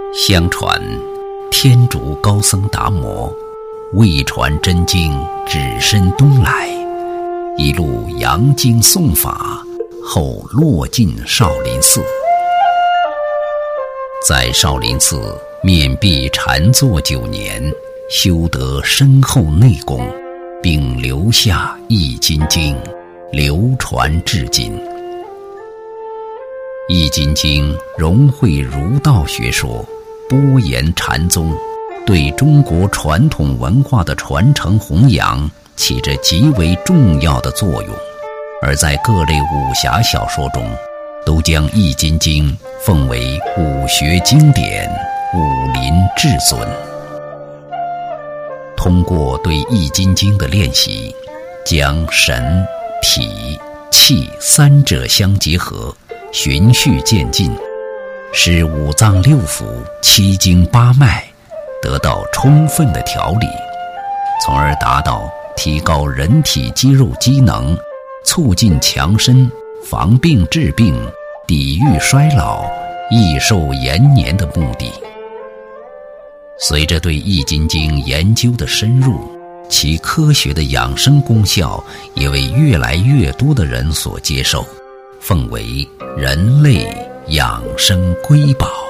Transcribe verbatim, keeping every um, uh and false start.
相传天竺高僧达摩为传真经，只身东来，一路扬经诵法，后落进少林寺。在少林寺面壁禅坐九年，修得深厚内功，并留下《易筋经》，流传至今。《易筋经》融汇儒道学说，播言禅宗，对中国传统文化的传承弘扬起着极为重要的作用。而在各类武侠小说中，都将《易筋经》奉为武学经典、武林至尊。通过对《易筋经》的练习，将神、体、气三者相结合，循序渐进，使五脏六腑、七经八脉得到充分的调理，从而达到提高人体肌肉机能，促进强身，防病治病，抵御衰老，益寿延年的目的。随着对《易筋经》研究的深入，其科学的养生功效也为越来越多的人所接受，奉为人类养生瑰宝。